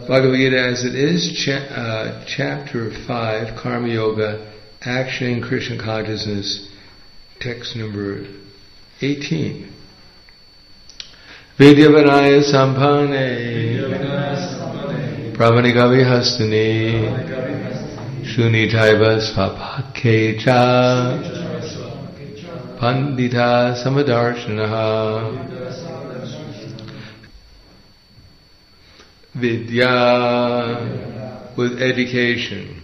Bhagavad Gita as it is, chapter 5, Karma Yoga, Action in Krishna Consciousness, text number 18. Vidyavanaya Sampane Brahmanigavi Hastani Shunitaiva Svapakecha Pandita Samadarshanaha. Vidya, with education.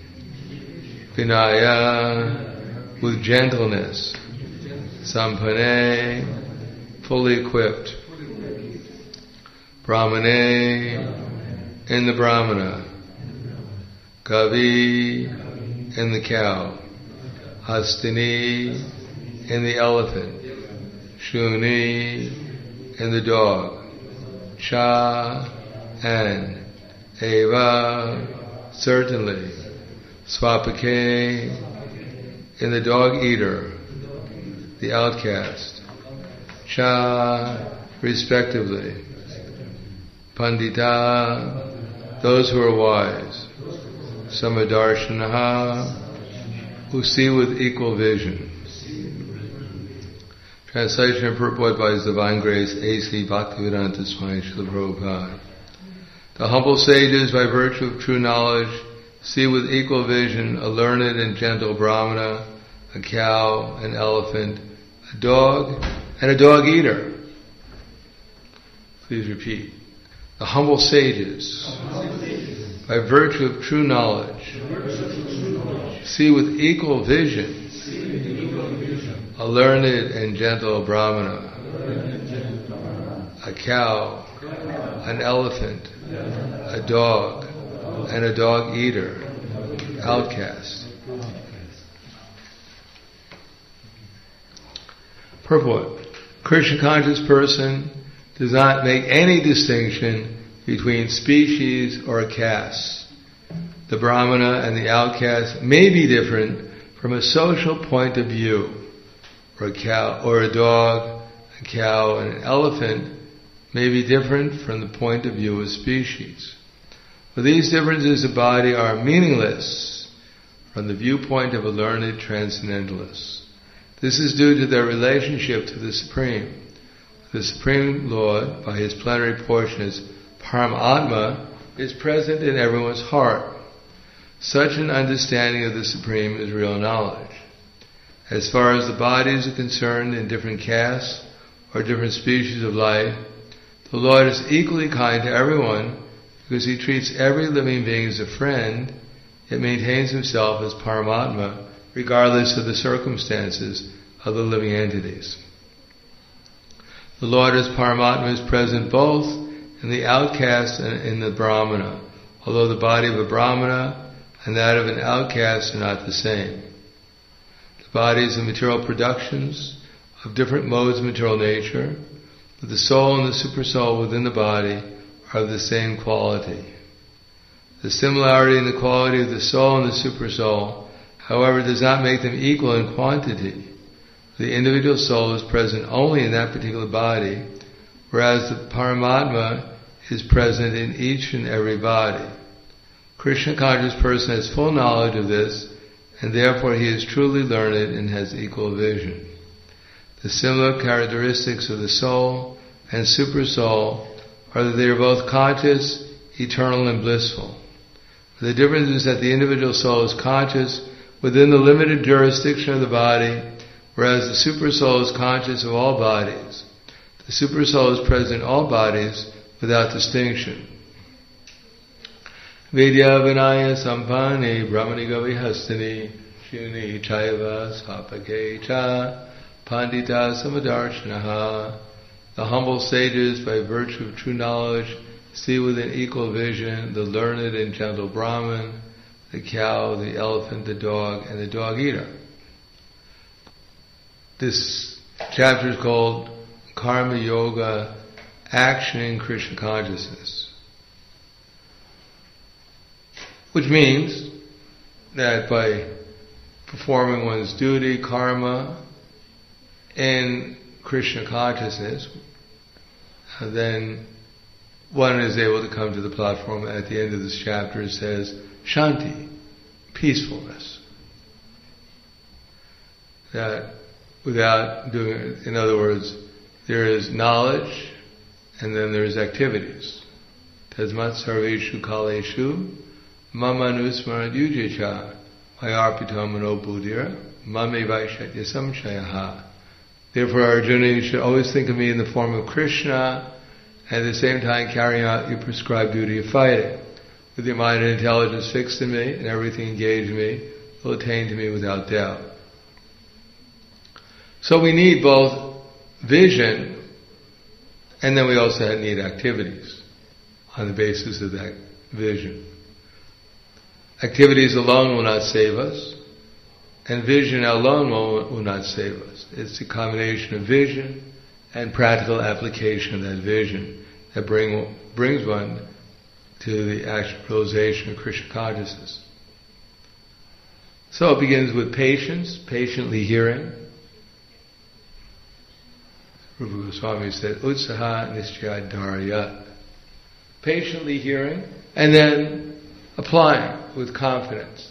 Vinaya, with gentleness. Sampane, fully equipped. Brahmane, in the Brahmana. Gavi, in the cow. Hastini, in the elephant. Shuni, in the dog. Cha, and eva, certainly, swapake, in the dog eater, the outcast, cha, respectively, pandita, those who are wise, samadarshanaha, who see with equal vision. Translation and purport by His Divine Grace A.C. Bhaktivedanta Swami Srila Prabhupada. The humble sages, by virtue of true knowledge, see with equal vision a learned and gentle brahmana, a cow, an elephant, a dog, and a dog eater. Please repeat. The humble sages, by virtue of true knowledge, see with equal vision a learned and gentle brahmana, a cow, an elephant, a dog, and a dog eater, outcast. Purport. Krishna conscious person does not make any distinction between species or castes. The Brahmana and the outcast may be different from a social point of view, or a cow, or a dog, a cow, and an elephant may be different from the point of view of species. But these differences of body are meaningless from the viewpoint of a learned transcendentalist. This is due to their relationship to the Supreme. The Supreme Lord, by His plenary portion as Paramatma, is present in everyone's heart. Such an understanding of the Supreme is real knowledge. As far as the bodies are concerned in different castes or different species of life, the Lord is equally kind to everyone because He treats every living being as a friend, yet maintains Himself as Paramatma regardless of the circumstances of the living entities. The Lord as Paramatma is present both in the outcast and in the Brahmana, although the body of a Brahmana and that of an outcast are not the same. The bodies are material productions of different modes of material nature, but the soul and the supersoul within the body are of the same quality. The similarity in the quality of the soul and the supersoul, however, does not make them equal in quantity. The individual soul is present only in that particular body, whereas the Paramatma is present in each and every body. Krishna conscious person has full knowledge of this, and therefore he is truly learned and has equal vision. The similar characteristics of the soul and supersoul are that they are both conscious, eternal, and blissful. The difference is that the individual soul is conscious within the limited jurisdiction of the body, whereas the supersoul is conscious of all bodies. The supersoul is present in all bodies without distinction. Vidya Vinaya Sampani Brahmaniga Vihastani Shuni Chaiva Svapake Cha Pandita Samadarshanaha. The humble sages, by virtue of true knowledge, see with an equal vision the learned and gentle Brahman, the cow, the elephant, the dog, and the dog eater. This chapter is called Karma Yoga, Action in Krishna Consciousness. Which means that by performing one's duty, karma, in Krishna consciousness, then one is able to come to the platform. At the end of this chapter it says, Shanti, peacefulness. That without doing it, in other words, there is knowledge and then there's activities. Tasmat sarveshu kaleshu mamanusmarat yujecha mayarpito manobuddhira mame vaishatya samshayaha. Therefore, Arjuna, you should always think of me in the form of Krishna, and at the same time carrying out your prescribed duty of fighting. With your mind and intelligence fixed in me, and everything engaged in me, will attain to me without doubt. So we need both vision, and then we also need activities on the basis of that vision. Activities alone will not save us, and vision alone will not save us. It's a combination of vision and practical application of that vision that brings one to the actual realization of Krishna consciousness. So it begins with patience, patiently hearing. Rupa Goswami said, Utsaha Nischaya Dharya. Patiently hearing, and then applying with confidence.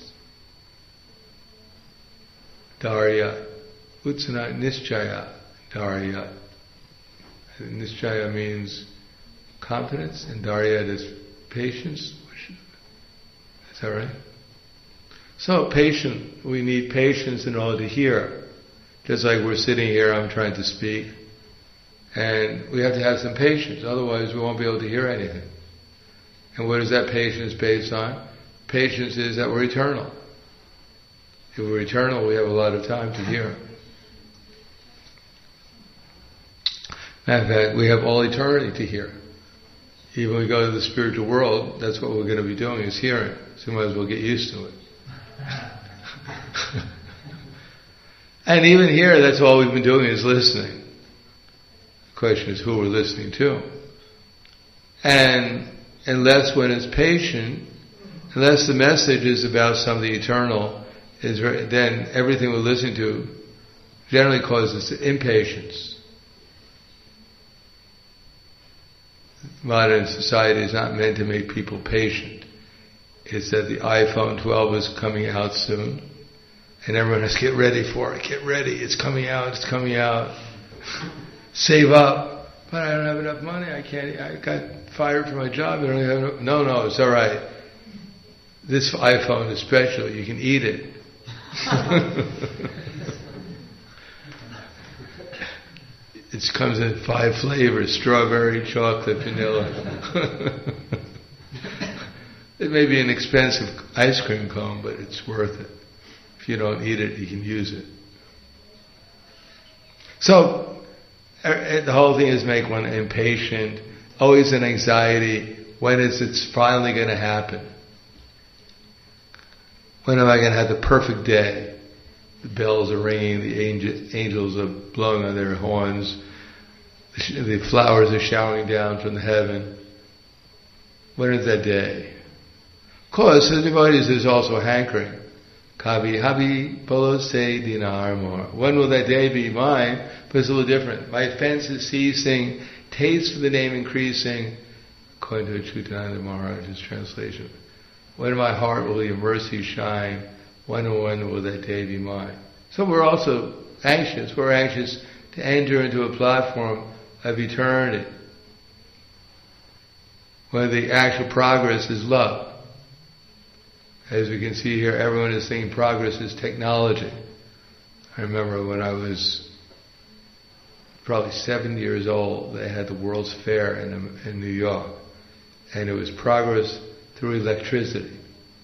Dharya. Utsaha Nischaya Dharya. Nischaya means confidence, and Dharya is patience. Is that right? So we need patience in order to hear. Just like we're sitting here, I'm trying to speak, and we have to have some patience, otherwise we won't be able to hear anything. And what is that patience based on? Patience is that we're eternal. If we're eternal, we have a lot of time to hear. Matter of fact, we have all eternity to hear. Even when we go to the spiritual world, that's what we're going to be doing, is hearing. So we might as well get used to it. And even here, that's all we've been doing is listening. The question is who we're listening to. And unless when it's patient, unless the message is about something eternal, then everything we're listening to generally causes impatience. Modern society is not meant to make people patient. It's that the iPhone 12 is coming out soon, and everyone has to get ready for it. Get ready, it's coming out, it's coming out. Save up. But I don't have enough money, I got fired from my job, I don't have enough. No, it's alright. This iPhone is special, you can eat it. It comes in 5 flavors: strawberry, chocolate, vanilla. It may be an expensive ice cream cone, but it's worth it. If you don't eat it, you can use it. So, the whole thing is make one impatient, always an anxiety. When is it finally going to happen? When am I going to have the perfect day? The bells are ringing, the angels are blowing on their horns, the flowers are showering down from the heaven. When is that day? Of course, the devotees, there's also a hankering. Kabi habi polo se dinar more. When will that day be mine? But it's a little different. My offense is ceasing, taste for the name increasing, according to Chutananda Maharaj's translation. When in my heart will your mercy shine? When will that day be mine? So we're also anxious. We're anxious to enter into a platform of eternity, where the actual progress is love. As we can see here, everyone is thinking progress is technology. I remember when I was probably 7 years old, they had the World's Fair in New York, and it was progress through electricity.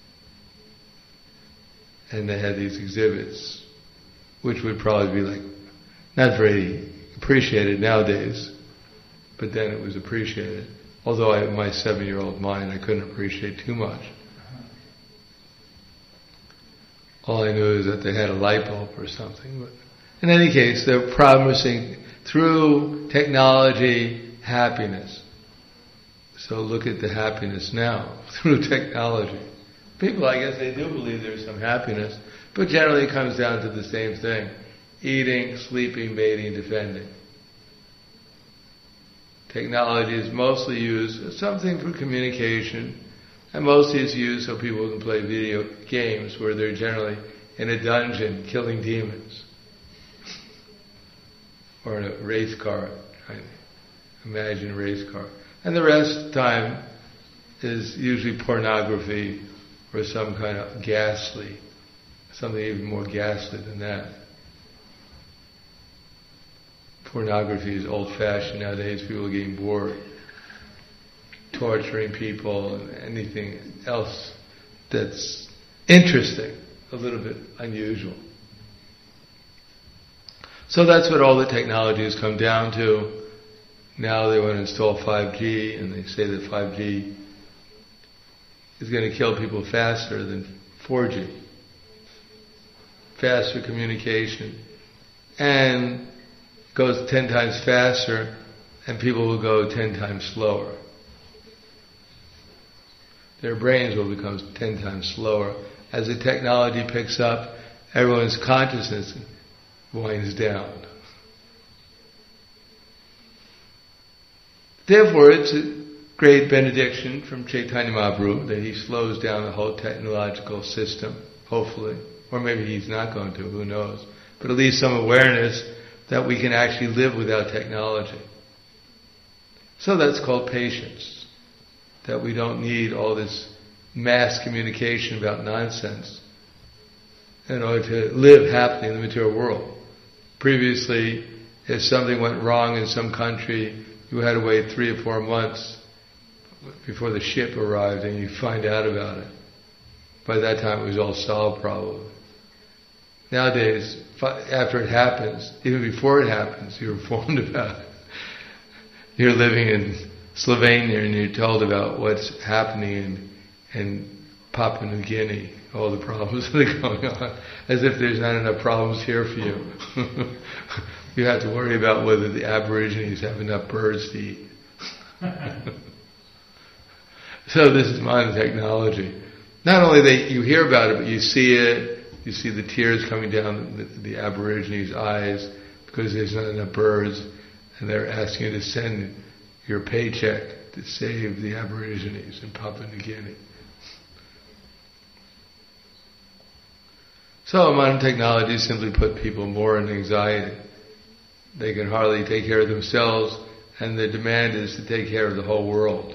And they had these exhibits, which would probably be not very appreciated nowadays, but then it was appreciated. Although in my 7-year-old mind, I couldn't appreciate too much. All I knew is that they had a light bulb or something. But in any case, they're promising through technology happiness. So look at the happiness now through technology. People, I guess, they do believe there's some happiness, but generally it comes down to the same thing: eating, sleeping, mating, defending. Technology is mostly used as something for communication, and mostly it's used so people can play video games where they're generally in a dungeon killing demons. Or in a race car. Imagine a race car. And the rest of the time is usually pornography or some kind of ghastly, something even more ghastly than that. Pornography is old-fashioned nowadays. People are getting bored. Torturing people and anything else that's interesting, a little bit unusual. So that's what all the technology has come down to. Now they want to install 5G, and they say that 5G is going to kill people faster than 4G. Faster communication. And goes 10 times faster, and people will go 10 times slower. Their brains will become 10 times slower. As the technology picks up, everyone's consciousness winds down. Therefore, it's a great benediction from Chaitanya Mahaprabhu that he slows down the whole technological system, hopefully. Or maybe he's not going to, who knows. But at least some awareness that we can actually live without technology. So that's called patience. That we don't need all this mass communication about nonsense in order to live happily in the material world. Previously, if something went wrong in some country, you had to wait 3 or 4 months before the ship arrived and you find out about it. By that time it was all solved probably. Nowadays, after it happens, even before it happens, you're informed about it. You're living in Slovenia and you're told about what's happening in Papua New Guinea, all the problems that are going on, as if there's not enough problems here for you. You have to worry about whether the Aborigines have enough birds to eat. So this is modern technology. Not only that you hear about it, but you see it. You see the tears coming down the Aborigines' eyes because there's not enough birds, and they're asking you to send your paycheck to save the Aborigines in Papua New Guinea. So modern technology simply put people more in anxiety. They can hardly take care of themselves, and the demand is to take care of the whole world.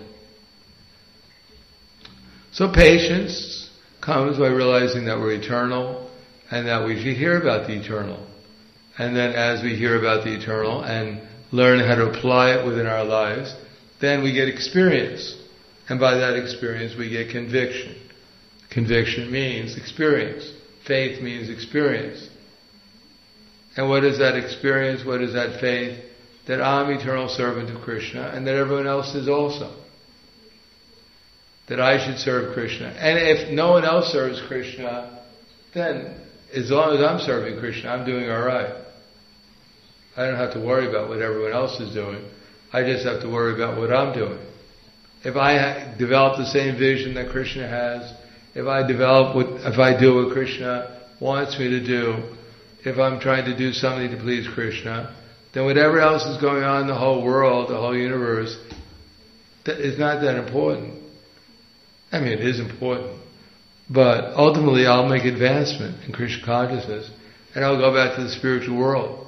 So patience comes by realizing that we're eternal and that we should hear about the eternal. And then as we hear about the eternal and learn how to apply it within our lives, then we get experience. And by that experience we get conviction. Conviction means experience. Faith means experience. And what is that experience? What is that faith? That I'm eternal servant of Krishna and that everyone else is also. That I should serve Krishna. And if no one else serves Krishna, then as long as I'm serving Krishna, I'm doing alright. I don't have to worry about what everyone else is doing. I just have to worry about what I'm doing. If I develop the same vision that Krishna has, if I do what Krishna wants me to do, if I'm trying to do something to please Krishna, then whatever else is going on in the whole world, the whole universe, is not that important. I mean, it is important. But ultimately I'll make advancement in Krishna consciousness and I'll go back to the spiritual world.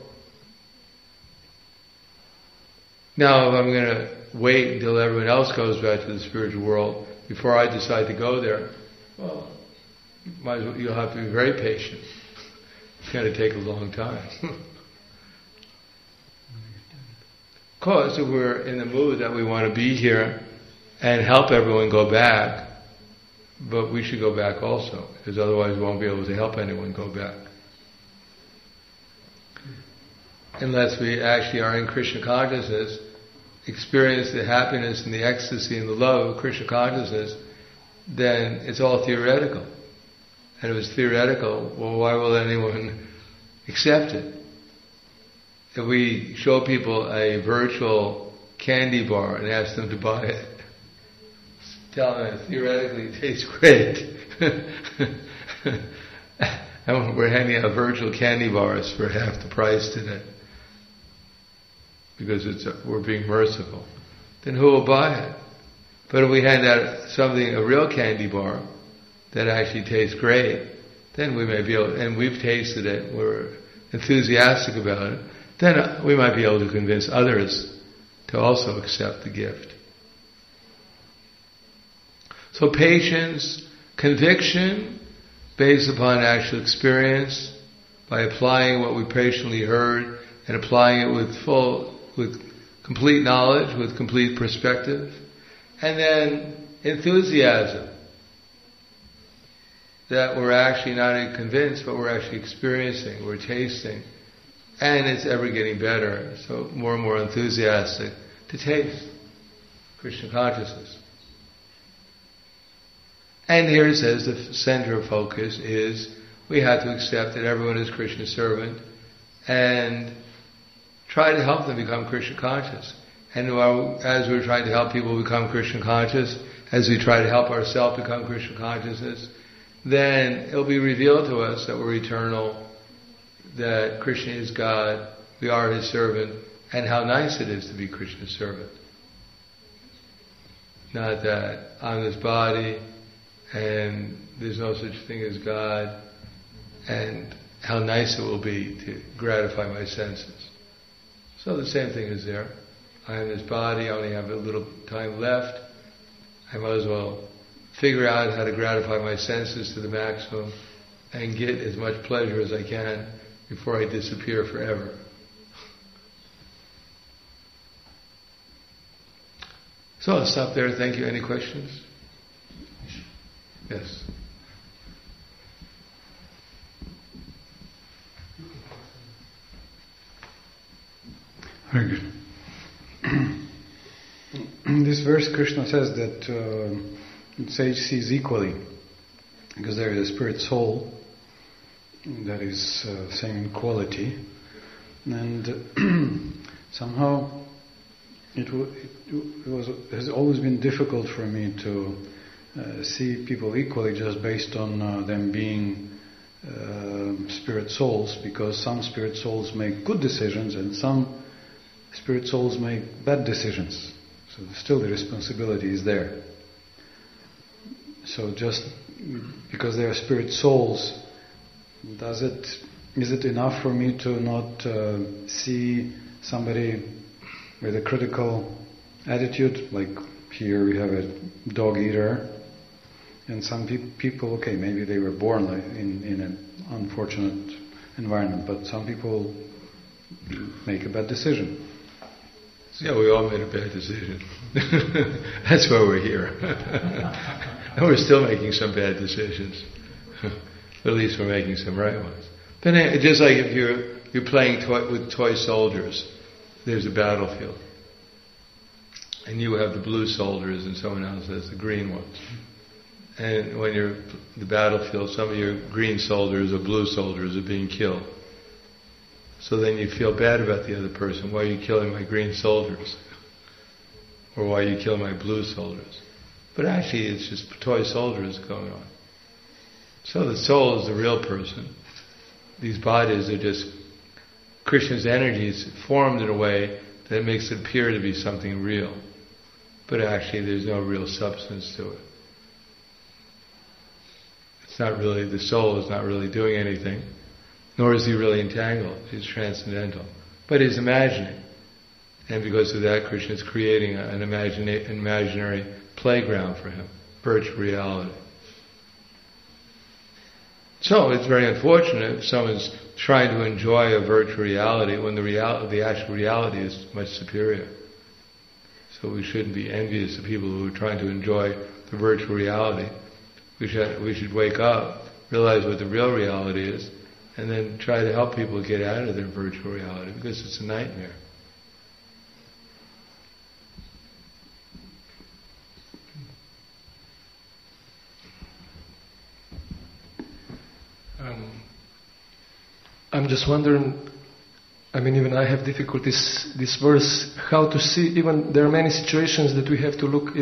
Now if I'm going to wait until everyone else goes back to the spiritual world before I decide to go there, well, you'll have to be very patient. It's going to take a long time. Of course, if we're in the mood that we want to be here and help everyone go back, but we should go back also, because otherwise we won't be able to help anyone go back. Unless we actually are in Krishna consciousness, experience the happiness and the ecstasy and the love of Krishna consciousness, then it's all theoretical. And if it's theoretical, well, why will anyone accept it? If we show people a virtual candy bar and ask them to buy it, tell them theoretically it tastes great. And we're handing out virtual candy bars for half the price today. Because we're being merciful. then who will buy it? But if we hand out something, a real candy bar, that actually tastes great, then we may be able, and we've tasted it, we're enthusiastic about it, then we might be able to convince others to also accept the gift. So patience, conviction, based upon actual experience, by applying what we patiently heard and applying it with complete knowledge, with complete perspective, and then enthusiasm, that we're actually not only convinced, but we're actually experiencing, we're tasting, and it's ever getting better, so more and more enthusiastic to taste Krishna consciousness. And here it says the center of focus is we have to accept that everyone is Krishna's servant and try to help them become Krishna conscious. And as we're trying to help people become Krishna conscious, as we try to help ourselves become Krishna consciousness, then it'll be revealed to us that we're eternal, that Krishna is God, we are His servant, and how nice it is to be Krishna's servant. Not that I'm this body, and there's no such thing as God, and how nice it will be to gratify my senses. So the same thing is there. I am this body, I only have a little time left. I might as well figure out how to gratify my senses to the maximum and get as much pleasure as I can before I disappear forever. So I'll stop there. Thank you. Any questions? Yes. Very good. In this verse, Krishna says that sage sees equally, because there is a spirit soul that is same quality, and somehow it has always been difficult for me to see people equally just based on them being spirit souls, because some spirit souls make good decisions and some spirit souls make bad decisions. So still the responsibility is there. So just because they are spirit souls, is it enough for me to not see somebody with a critical attitude? Like here we have a dog eater, and some people, okay, maybe they were born in an unfortunate environment, but some people make a bad decision. Yeah, we all made a bad decision. That's why we're here. And we're still making some bad decisions. But at least we're making some right ones. But just like if you're playing with toy soldiers, there's a battlefield. And you have the blue soldiers and someone else has the green ones. And when you're the battlefield, some of your green soldiers or blue soldiers are being killed. So then you feel bad about the other person. Why are you killing my green soldiers? Or why are you killing my blue soldiers? But actually it's just toy soldiers going on. So the soul is the real person. These bodies are just Krishna's energies formed in a way that makes it appear to be something real. But actually there's no real substance to it. It's not really, the soul is not really doing anything. Nor is he really entangled. He's transcendental. But he's imagining. And because of that, Krishna is creating an imaginary playground for him. Virtual reality. So it's very unfortunate if someone's trying to enjoy a virtual reality when the actual reality is much superior. So we shouldn't be envious of people who are trying to enjoy the virtual reality. We should wake up, realize what the real reality is, and then try to help people get out of their virtual reality, because it's a nightmare. I'm just wondering, even I have difficulties, this verse, how to see, even there are many situations that we have to look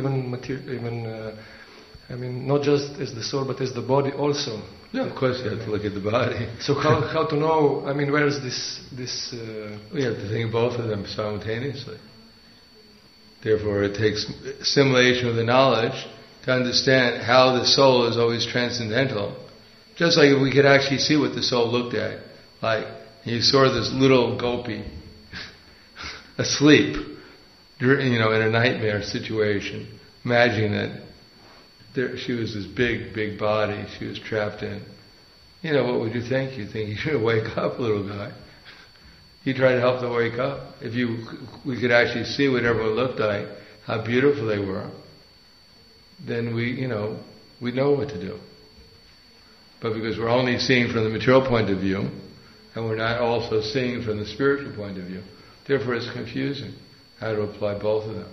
not just as the soul, but as the body also. Yeah, of course you have to look at the body. So how to know, where is this... We have to think of both of them simultaneously. Therefore, it takes assimilation of the knowledge to understand how the soul is always transcendental. Just like if we could actually see what the soul looked at. Like, you saw this little gopi asleep, in a nightmare situation. Imagine that she was this big body she was trapped in. What would you think? You'd think, you should wake up, little guy. You try to help them wake up. If we could actually see what everyone looked like, how beautiful they were, then we know what to do. But because we're only seeing from the material point of view, and we're not also seeing from the spiritual point of view, therefore it's confusing how to apply both of them.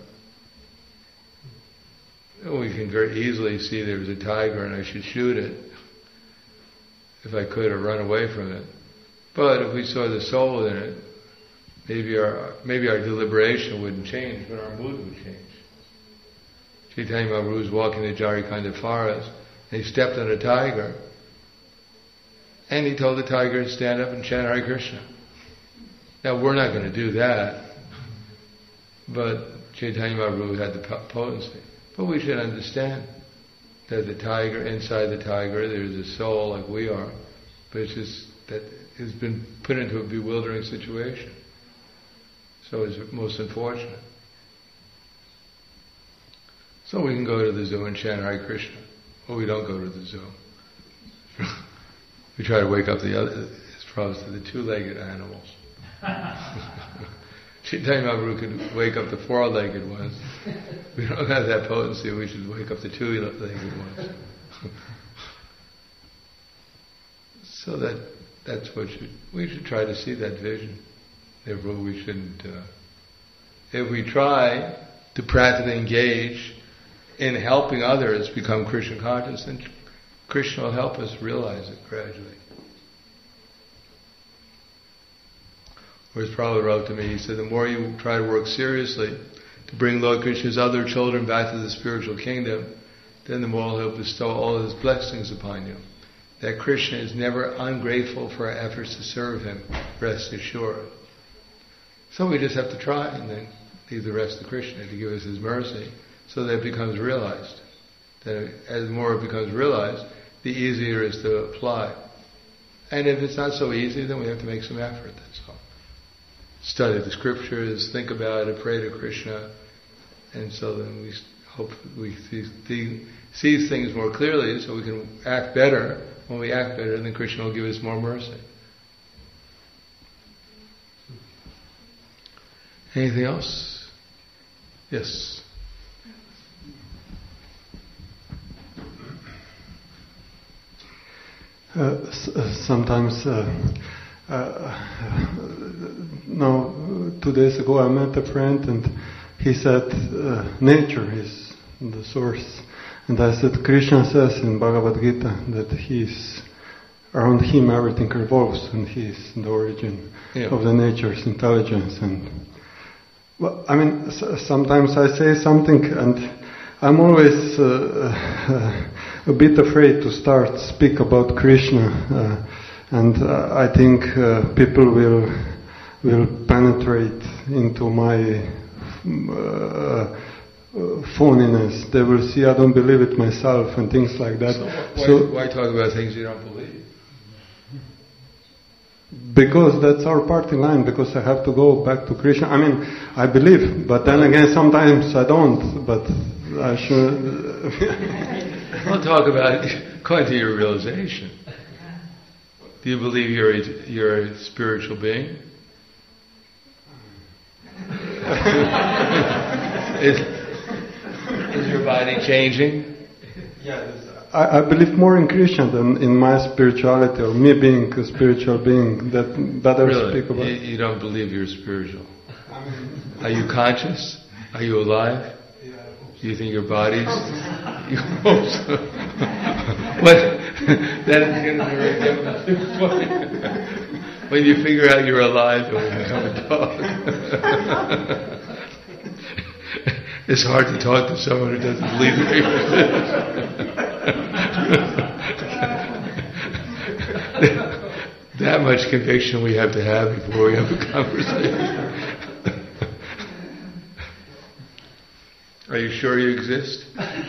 We can very easily see there's a tiger and I should shoot it, if I could, or run away from it. But if we saw the soul in it, maybe our deliberation wouldn't change, but our mood would change. Chaitanya Mahaprabhu was walking the Jharikanda forest, and he stepped on a tiger, and he told the tiger to stand up and chant Hare Krishna. Now we're not going to do that, but Chaitanya Mahaprabhu had the potency. But we should understand that inside the tiger, there's a soul like we are, but it's just that has been put into a bewildering situation. So it's most unfortunate. So we can go to the zoo and chant Hare Krishna, or we don't go to the zoo. We try to wake up it's probably the two-legged animals. Chaitanya Mahaprabhu could wake up the four-legged ones. We don't have that potency, we should wake up the two-legged ones. So that's what we should try to see that vision. Therefore we shouldn't, if we try to practically engage in helping others become Krishna conscious, then Krishna will help us realize it gradually. Whereas Prabhupada wrote to me, he said, the more you try to work seriously to bring Lord Krishna's other children back to the spiritual kingdom, then the more he'll bestow all of his blessings upon you. That Krishna is never ungrateful for our efforts to serve him, rest assured. So we just have to try and then leave the rest to Krishna to give us his mercy so that it becomes realized. That as the more it becomes realized, the easier it is to apply. And if it's not so easy, then we have to make some effort, that's all. Study the scriptures, think about it, pray to Krishna, and so then we hope we see things more clearly so we can act better. When we act better, then Krishna will give us more mercy. Anything else? Yes. Sometimes, 2 days ago I met a friend and he said nature is the source. And I said, Krishna says in Bhagavad Gita that around him everything revolves and he is the origin of the nature's intelligence. And sometimes I say something and I'm always a bit afraid to speak about Krishna, and I think people will penetrate into my phoniness. They will see I don't believe it myself and things like that. So why talk about things you don't believe? Because that's our party line, because I have to go back to Krishna. I believe, but then again sometimes I don't, but I should... We'll talk about according to your realization. Do you believe you're a spiritual being? Is your body changing? Yeah, I believe more in Krishna than in my spirituality or me being a spiritual being. That better really? Speak about. You don't believe you're spiritual? Are you conscious? Are you alive? Do you think your body's... You hope so. That is going to be very difficult. When you figure out you're alive, then we become a dog. It's hard to talk to someone who doesn't believe that you're that much conviction we have to have before we have a conversation. Are you sure you exist?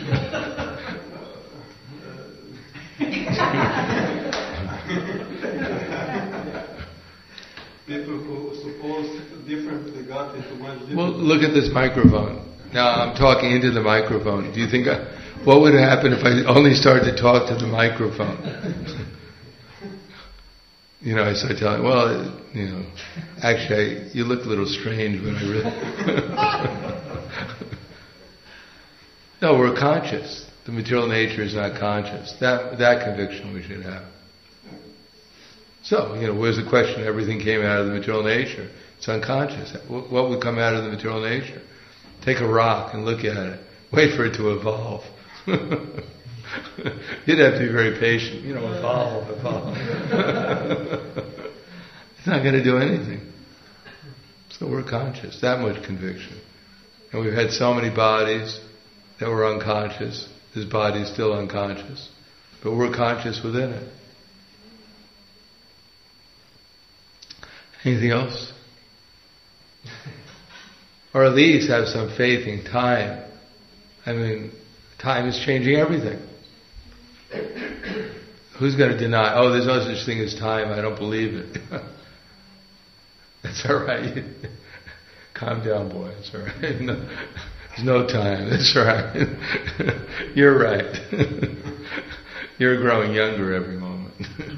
People who suppose differently got into much different... Well, look at this microphone. Now I'm talking into the microphone. Do you think what would happen if I only started to talk to the microphone? I start telling, actually, you look a little strange, but I really... No, we're conscious. The material nature is not conscious. That conviction we should have. So, where's the question? Everything came out of the material nature. It's unconscious. What would come out of the material nature? Take a rock and look at it. Wait for it to evolve. You'd have to be very patient. Evolve. It's not going to do anything. So we're conscious. That much conviction. And we've had so many bodies that were unconscious. This body is still unconscious. But we're conscious within it. Anything else? Or at least have some faith in time. Time is changing everything. Who's going to deny, there's no such thing as time, I don't believe it. That's all right. Calm down, boy. It's all right. There's no time. That's all right. You're right. You're growing younger every moment.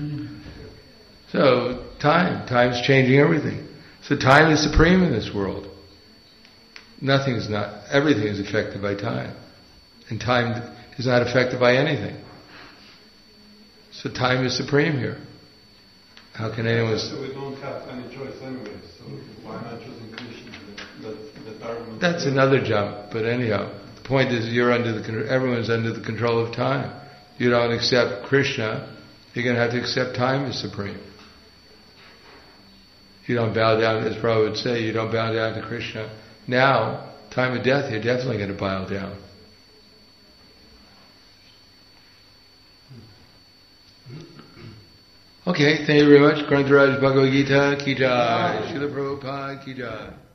So, time's changing everything. So time is supreme in this world. Everything is affected by time. And time is not affected by anything. So time is supreme here. How can anyone... So we don't have any choice anyway, so why not choosing Krishna? That's another jump, but anyhow, the point is everyone's under the control of time. You don't accept Krishna, you're going to have to accept time as supreme. You don't bow down, as Prabhupada would say, you don't bow down to Krishna. Now, time of death, you're definitely going to bow down. Okay, thank you very much. Grantaraj Bhagavad Gita ki jai. Srila Prabhupada ki jai.